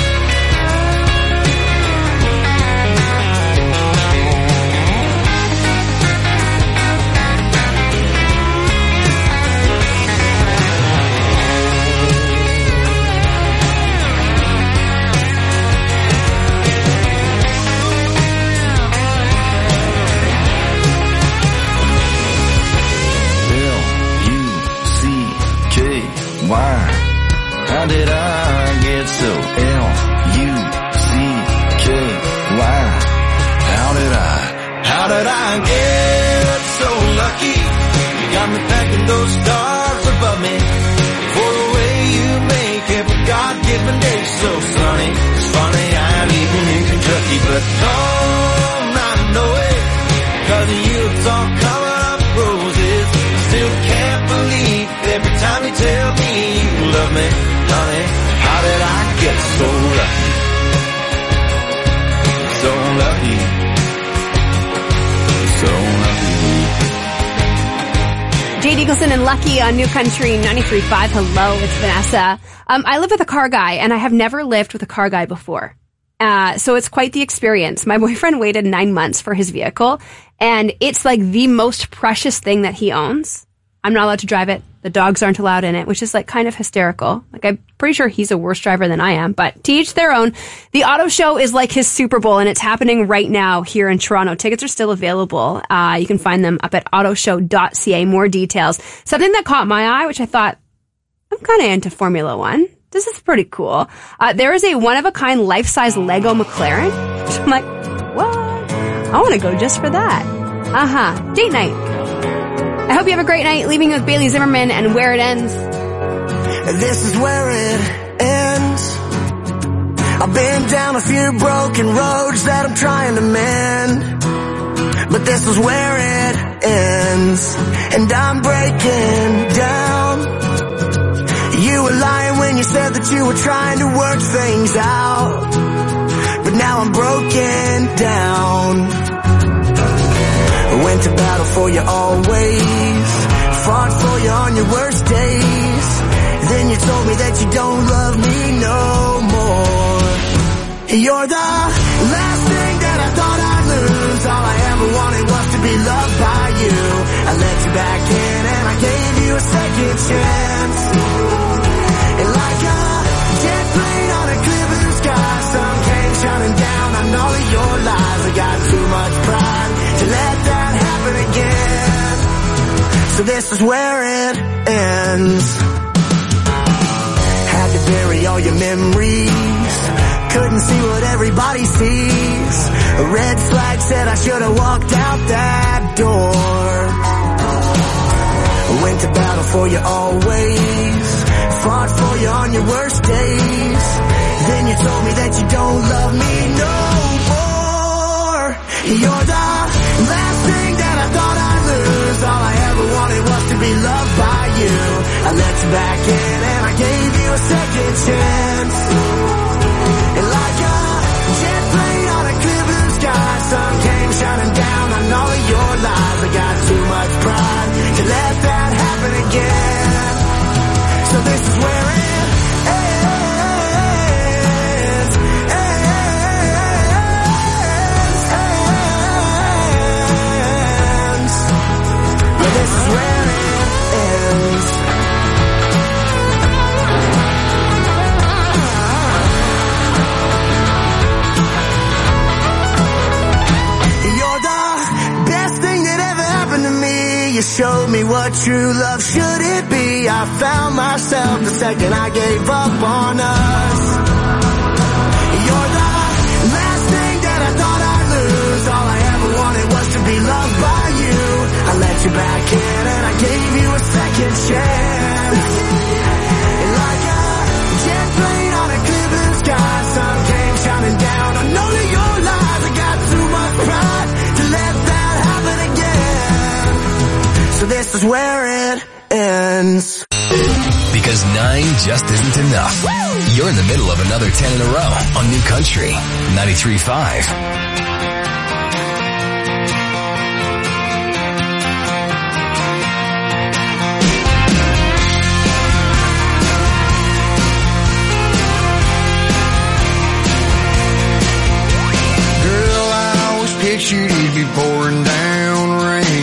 Why? How did I get so L U C K Y? How did I, how did I get so lucky? You got me thanking those stars above me for the way you make every God-given day so sunny. It's funny, I ain't even in Kentucky, but don't I know it? Cause of you it's all coming up roses. Still can't believe every time you tell me you love me, honey. How did I get so lucky? So lucky. So lucky. Jade Eagleson and Lucky on New Country ninety-three point five. Hello, it's Vanessa. Um, I live with a car guy, and I have never lived with a car guy before. Uh, so it's quite the experience. My boyfriend waited nine months for his vehicle, and it's like the most precious thing that he owns. I'm not allowed to drive it. The dogs aren't allowed in it, which is like kind of hysterical. Like, I'm pretty sure he's a worse driver than I am, but to each their own. The auto show is like his Super Bowl, and it's happening right now here in Toronto. Tickets are still available. Uh, you can find them up at auto show dot c a. More details. Something that caught my eye, which I thought, I'm kind of into Formula One. This is pretty cool. Uh, there is a one-of-a-kind life-size Lego McLaren. I'm like, what? I want to go just for that. Uh-huh. Date night. I hope you have a great night. Leaving with Bailey Zimmerman and Where It Ends. This is where it ends. I've been down a few broken roads that I'm trying to mend, but this is where it ends, and I'm breaking down. You were lying when you said that you were trying to work things out, but now I'm broken down. Went to battle for you always, fought for you on your worst days. Then you told me that you don't love me no more. You're the last thing that I thought loved by you. I let you back in and I gave you a second chance. And like a jet plane on a clear blue sky, sun came shining down on all of your lies. I got too much pride to let that happen again. So this is where it ends. Had to bury all your memories, couldn't see what everybody sees. A red flag said I should have walked out that door. Went to battle for you always, fought for you on your worst days. Then you told me that you don't love me no more. You're the last thing that I thought I'd lose. All I ever wanted was to be loved by you. I let you back in and I gave you a second chance. And like a jet plane on a clear blue sky, sun came shining down on all of your lies. I got too much pride to let that happen again. So this is where it ends. Ends. But this is where it ends. You showed me what true love should it be. I found myself the second I gave up on us. You're the last thing that I thought I'd lose. All I ever wanted was to be loved by you. I let you back in and I gave you a second chance. And like a jet plane on a clear blue sky, sun came shining down on all of your lies. I got too much pride to let that happen again. So this is where it ends. Because nine just isn't enough. You're in the middle of another ten in a row on New Country ninety-three point five. Girl, I always pictured you'd be pouring down rain.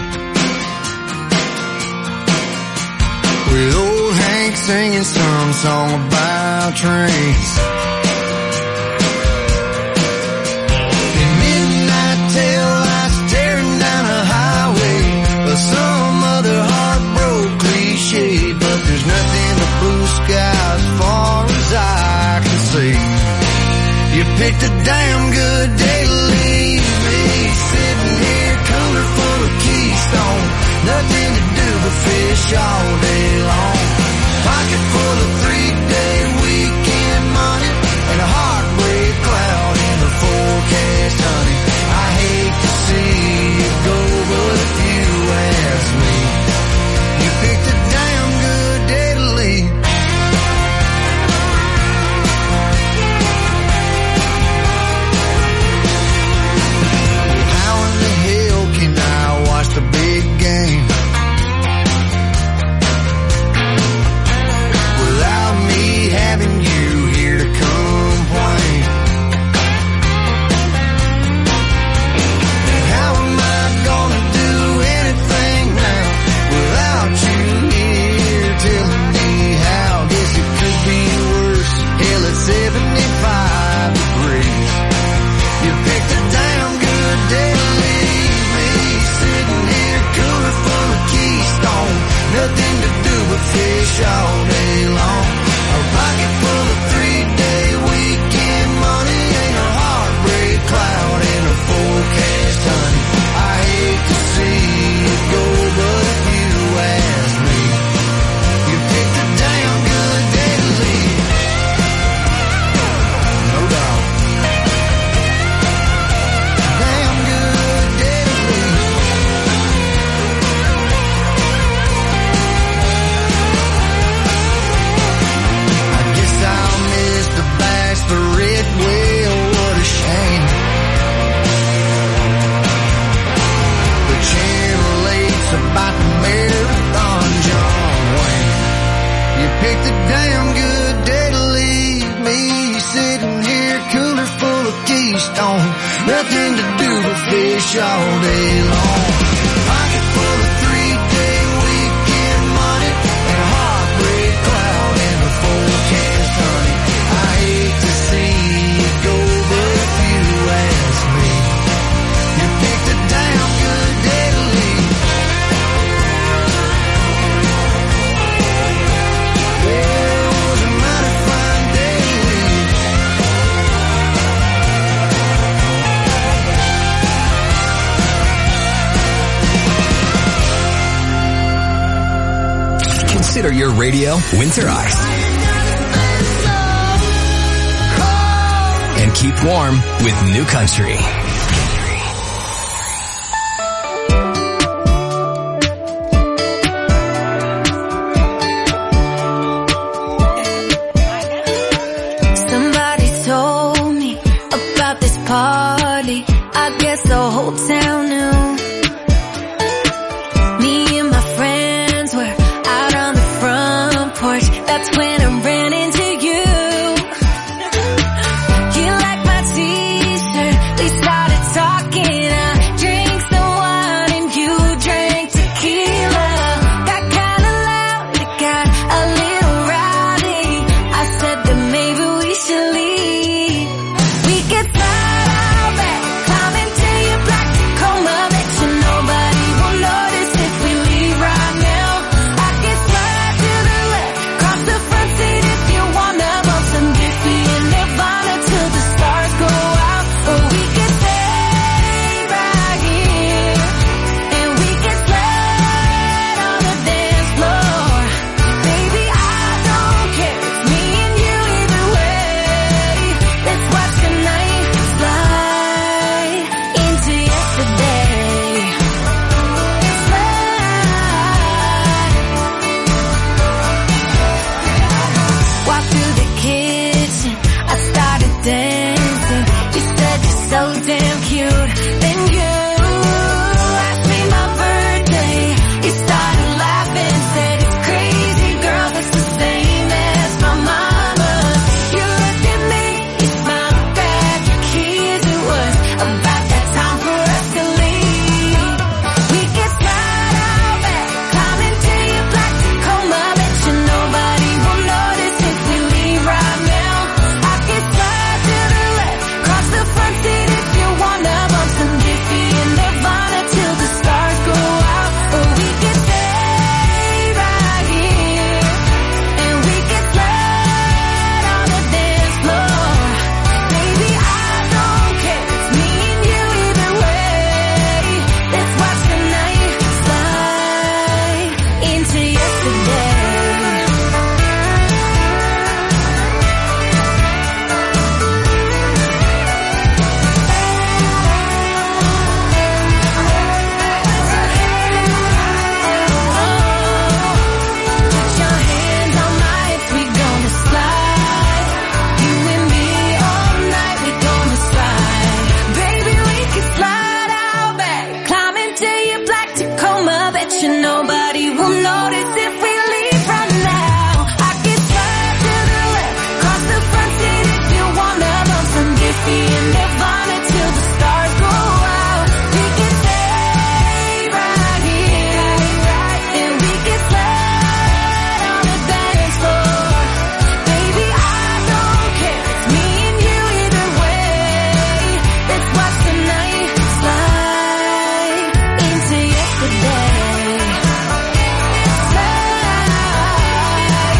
With old Hank singing some song about trains. In midnight tail lights tearing down a highway, or some other heartbroken cliche. But there's nothing but blue sky as far as I can see. You picked a damn good day to leave me, sitting here cooler full of Keystone. Nothing to do but fish all day long. Pocket full of three-day weekend money and a heartbreak cloud in the forecast, honey. I hate to see you go, but if you ask me, you picked a damn good day to leave. How in the hell can I watch the big game without me having you here to complain? And how am I gonna do anything now without you here telling me how? Guess it could be worse. Hell, it's seventy-five degrees. You picked a damn good day to leave me, sitting here cooler full of Keystone. Nothing to do but fish all day long. A pocket full of three-day weekend money ain't a heartbreak cloud in a forecast, honey. I hate to see you go, but if you ask me, you picked a damn good day to leave. No doubt. Damn good day to leave. I guess I'll miss the bachelorette. Well, what a shame. The channel eight's about the marathon, John Wayne. You picked a damn good day to leave me, sitting here cooler full of Keystone. Nothing to do but fish all day long. Pocket full of three-day weekend money and a heartbreak cloud and a forecast honey. I hate to see you go, but if you ask me, you picked a damn good day to leave. Yeah, it was a mighty fine day to leave. Consider your radio winterized. And keep warm with New Country. Somebody told me about this party. I guess the whole town knew. Me and my friends were out on the front porch. That's when I ran into you. You liked my t-shirt. We started talking. I drank some wine and you drank tequila. Got kinda loud. It got a little rowdy. I said that maybe we should leave. We could slide out back, climb into your black Tacoma. Bet you nobody will notice if we leave right now. I can slide to the left, cross the front seat if you wanna bump some Diffie and Nirvana till the stars go out. Or we could stay right here and we could slide on the dance floor. Baby, I don't care, it's me and you either way. Let's watch the night slide into yesterday. Slide. Walk through the kitchen, I started dancing. You said you're so damn cute. Then you asked me my birthday. You started laughing, said it's crazy, girl, it's the same as my mama's. You looked at me, you smiled, grabbed your keys. It was about that time for us to leave. We could slide out back, climb into your black Tacoma. Bet you nobody will notice if we leave right now. I could slide to the left, cross the front seat if you wanna bump some Diffie and Nirvana till the stars go out. Or we could stay right here and we could slide on the dance floor. Baby, I don't care, it's me and you either way. Let's watch the night slide into yesterday. Put your hands on my hips, we gonna slide. You and me all night, we gonna slide. Baby, we can slide out back, climb into your black Tacoma. Bet you nobody will notice if we leave right now. I can slide to the left, cross the front seat if you wanna bump some Diffie and Nirvana till the stars go out. We can stay right here and we can slide on the dance floor. Baby, I don't care, it's me and you either way. Let's watch the night slide into yesterday. Slide.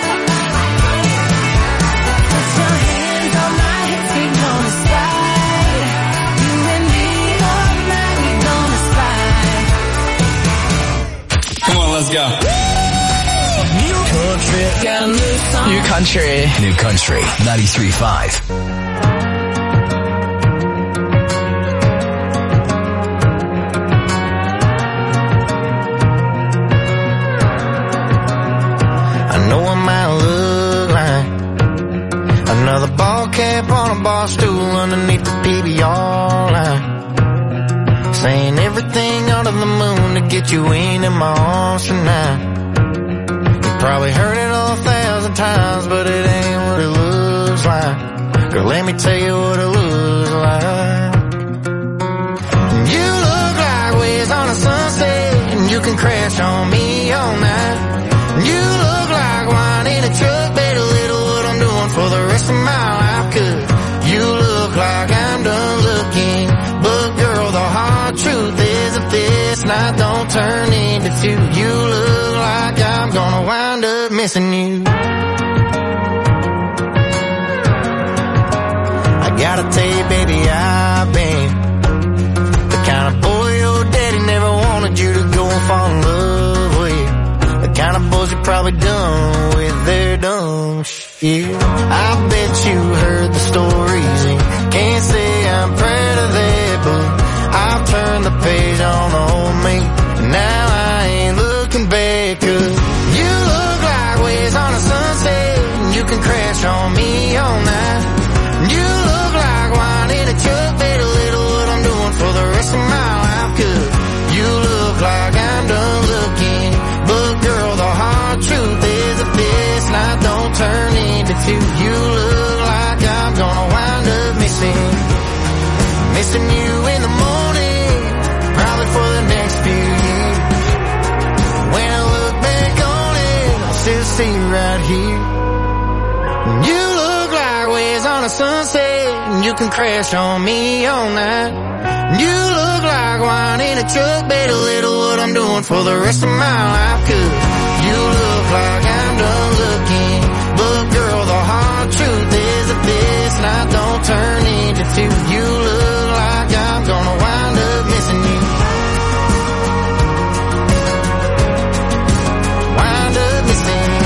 Put your hands on my hips, we gonna slide. You and me all night, we gonna slide. Come on, let's go. New country, got a new song. New Country. New Country ninety-three point five. I know I might look like another ball cap on a bar stool underneath the P B R line, saying everything under the moon to get you in in my arms tonight. You probably heard it a thousand times, but it ain't what it looks like. Girl, let me tell you what it looks like. can crash on me all night. You look like wine in a truck, bet a little what I'm doing for the rest of my life. Cause you look like I'm done looking, but girl, the hard truth is if this night don't turn into two, you look like I'm gonna wind up missing you. I gotta tell you, baby, I've been the kind of boy your daddy never wanted you to go and fall in love with. The kind of boys you probably done with their dumb shit. I bet you heard the stories and can't say I'm proud of that, but I've turned the page on the old me. Now I ain't looking back, cause you look like waves on a sunset, and you can crash on me all night. You look like wine in a truck, bet a little what I'm doing for the rest of my life. Cause you look like I'm done looking, but girl, the hard truth is if this night don't turn into two, you look like I'm gonna wind up missing, missing you in the morning, probably for the next few years. When I look back on it, I still see you right here. You look like waves on a sunset, and you can crash on me all night. You look like wine in a truck, bet a little what I'm doing for the rest of my life. Cause you look like I'm done looking, but girl, the hard truth is if this night don't turn into two, you look like I'm gonna wind up missing you. Wind up missing you.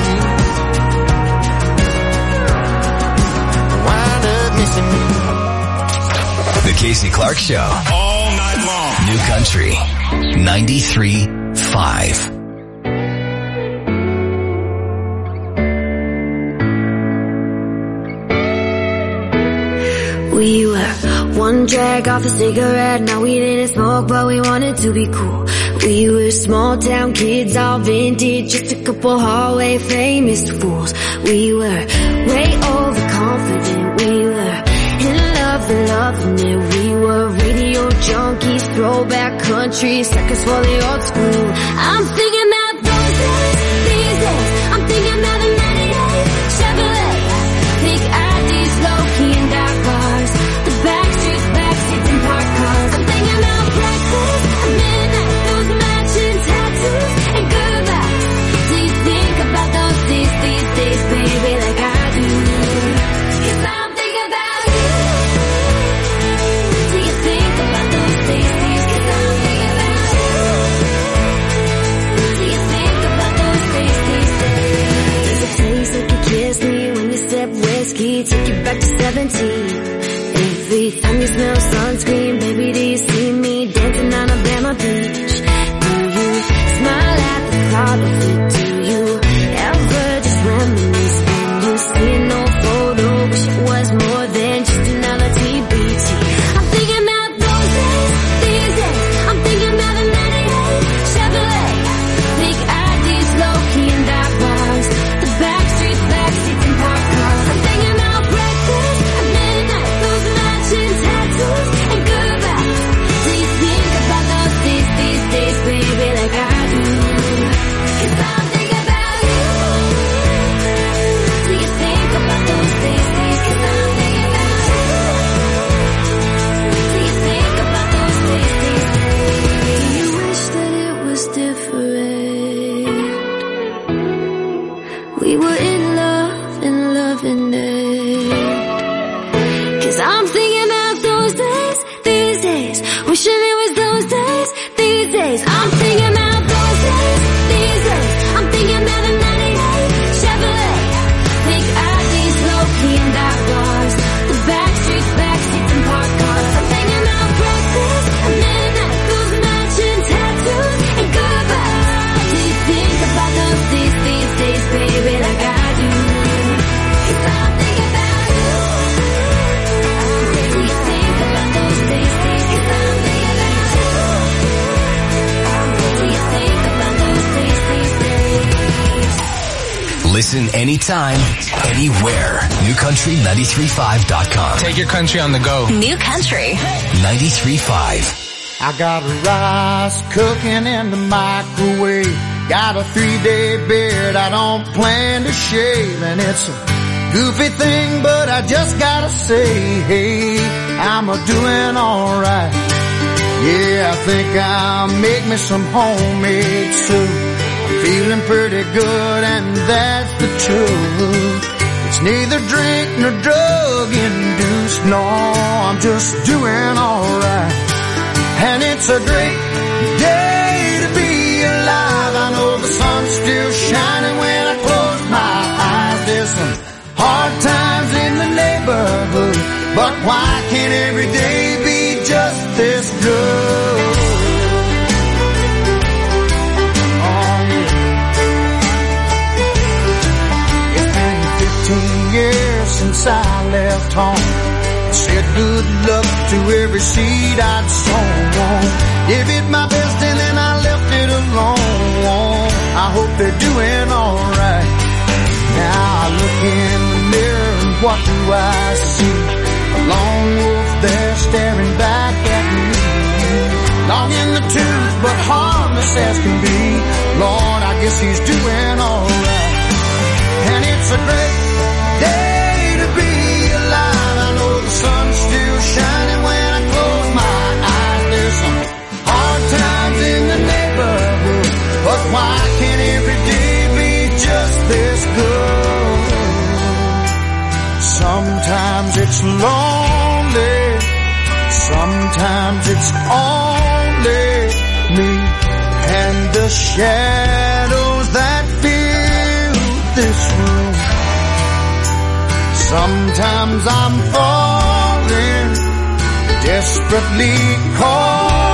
Wind up missing you. The Casey Clark Show. All night long. New Country ninety-three point five. We were one drag off a cigarette, now we didn't smoke, but we wanted to be cool. We were small town kids, all vintage, just a couple hallway famous fools. We were way overconfident, we were in love and loving it. We were radio junkies, throwback country, suckers for the old school. I'm thinking about those days, these days. I'm thinking about the ninety-eight Chevrolet, big I Ds, low-key and dark bars, the back streets, back seats and parked cars. I'm thinking about breakfast at midnight, those matching tattoos and goodbyes. Do you think about those days, these days, baby, like I do? 'Cause I'm thinking about you. Do you think about those days, these? 'Cause I'm thinking about you. Do you think about those days, these days? There's a place that could kiss me when you sip whiskey, take you back to seventeen. Every time you smell sunscreen, baby, do you see me dancing on Alabama Beach? Do you smile at the thought of it? Do you ever just reminisce when you see an old photo, wish it was more than just another T B T? I'm thinking about those days, these days. I'm thinking about the ninety-eight Chevrolet, big I Ds, low-key and dark bars, the back streets, back seats and parked cars. I'm thinking about breakfast at midnight, those matching tattoos and goodbyes. Do you think about those days, these days, baby, like I do? 'Cause I'm thinking about you. Do you think about those days, these? 'Cause I'm thinking about you. Do you think about those days, these days? Do you wish that it was different? We were in love and loving it. 'Cause I'm thinking about those days, these days. Wishing it was those days, these days. I'm thinking about those days, these days. I'm thinking about the ninety-eight Chevrolet, big I Ds, low-key and dark bars, the back streets, back seats and parked cars. I'm thinking about breakfast at midnight, those matching tattoos and goodbyes. Do you think about those days, these days, baby, like I do? 'Cause I'm thinking about you. Do you think about those days, these? 'Cause I'm thinking about you. Do you think about those days, these days? Listen anytime, anywhere. new country ninety-three point five dot com. Take your country on the go. New Country. ninety-three point five. I got rice cooking in the microwave. Got a three-day beard I don't plan to shave. And it's a goofy thing, but I just gotta say, hey, I'm a doing alright. Yeah, I think I'll make me some homemade soup. I'm feeling pretty good, and that's the truth. It's neither drink nor drug induced. No, I'm just doing alright. And it's a great day to be alive. I know the sun's still shining when I close my eyes. There's some hard times in the neighborhood, but why can't every day be just this good? Oh yeah. It's been fifteen years since I left home. Said good luck to every seed I'd sown. Gave it my best and then I left it alone. I hope they're doing alright. Now I look in the mirror and what do I see? A lone wolf there staring back at me. Long in the tooth but harmless as can be. Lord, I guess he's doing alright. And it's a great day to be alive. I know the sun's still shining when I close my eyes. There's some hard times in the neighborhood, but why can't every day be just this good? Sometimes it's lonely, sometimes it's only me and the shadows that fill this room. Sometimes I'm falling, desperately calling.